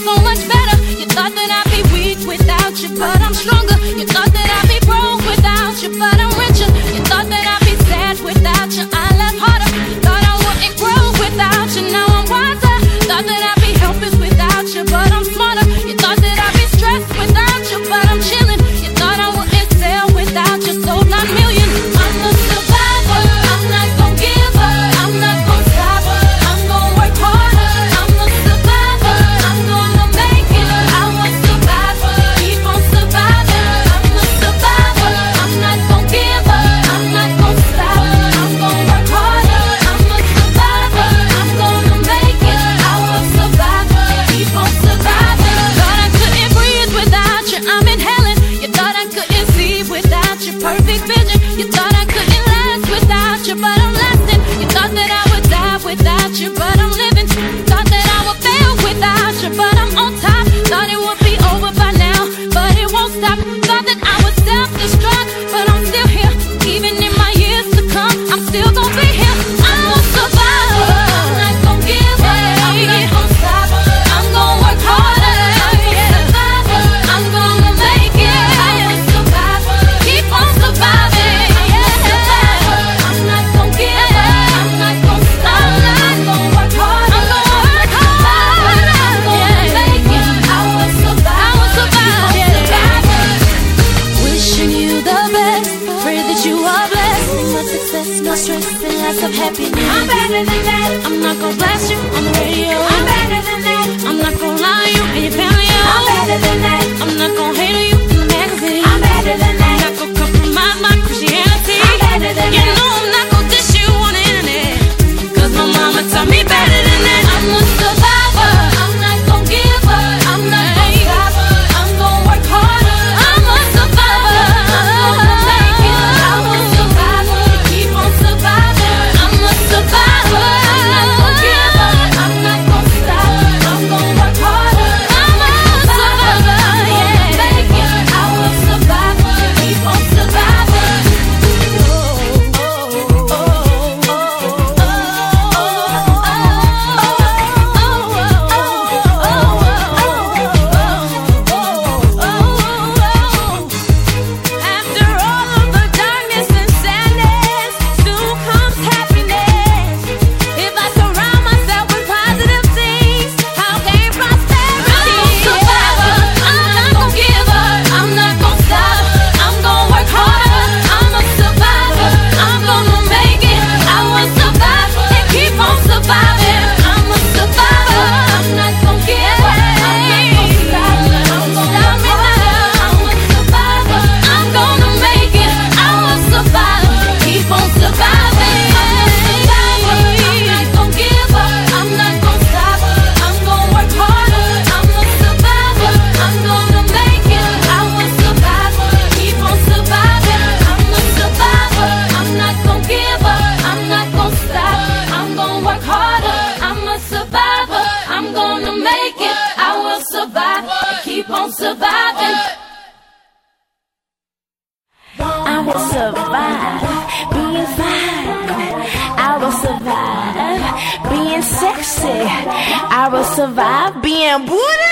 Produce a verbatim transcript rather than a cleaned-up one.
so much better. You thought that I'd be weak without you, but I'm stronger. You thought that I'd be broke without you, but I'm richer. You thought that I'd be sad without you, I laugh harder. Thought I wouldn't grow without you, now I'm wiser. Thought that I'd be helpless without you, but I'm smarter. You thought that I'd be stressed without you, but I'm chilling. You thought I wouldn't sell without you, sold nine million. I'm a survivor, I'm not gon' give up, I'm not gon' stop, I'm gon' work harder. I'm a survivor, I'm gonna make it. I'm a survivor, keep on surviving. I'm a survivor, I'm not gon' give up, I'm not gon' stop, I'm gon' work harder. I'm a survivor, I'm gonna make it. I will survive, keep on surviving. Thought I couldn't breathe without you, I'm inhaling. You thought I couldn't see without your perfect vision. You thought I couldn't last without you, but I'm lasting. You thought that I would die without you, but I'm living. Thought that I would fail without you, but I'm on top. Thought it would be over by now, but it won't stop. Thought that I would self-destruct, but I'm still here. Even in my years to come, I'm still gonna be here. I'm a survivor, I'm not gonna give up, I'm not gonna stop, I'm gonna work harder. I'm a survivor, I'm gonna make it. I'm a survivor, keep on surviving. I'm a survivor, I'm not gonna give up, I'm not gonna stop, I'm gonna work harder. I'm gonna work harder. I'm gonna make it. I will survive, I will survive, survivor. Wishing you the best, pray that you are blessed. No success, no stress, and lots of happiness. I'm better than that. I'm not gonna blast you on the radio. I'm better than that. I'm not gonna lie to you and your family. I'm better than that. I'm not gonna hate on you in the magazine. I'm better than that. I'm not gonna compromise my Christianity. I'm better than you that. You know I'm not gonna dish you on the internet, cause my mama taught me better than that. I'm a survivor, I'm not gonna give up, I'm not gonna stop, I'm gonna work harder. I'm a survivor, I'm gonna make it. I will survive, keep on surviving. I'm a survivor, I'm not gonna give up, I'm not gonna stop, I'm gonna work harder. I'm a survivor, yeah, make it. I will survive, keep on surviving. After all of the darkness and sadness, soon comes happiness. If I surround myself with positive things, how can prosperity? I'm a survivor, I'm not gonna give up, I'm not gonna stop, I'm gonna work harder. I'm a survivor, I'm gonna make it. I will survive and keep on surviving. I'm a survivor, I'm not gonna give up, I'm not gonna stop, I'm gonna work harder. I'm a survivor, I'm gonna make it. I will survive, keep on surviving. I'm a survivor, I'm not gonna give up, I'm not gonna stop, I'm gonna work harder. I'm a survivor, I'm gonna make it. I will survive, keep on surviving. I'm a survivor, I'm not gonna give up, I'm not gonna stop, I'm gonna work harder. I'm a survivor, I'm gonna make it. I will survive, keep on surviving. I will survive being fine. I will survive being sexy. I will survive being Buddha.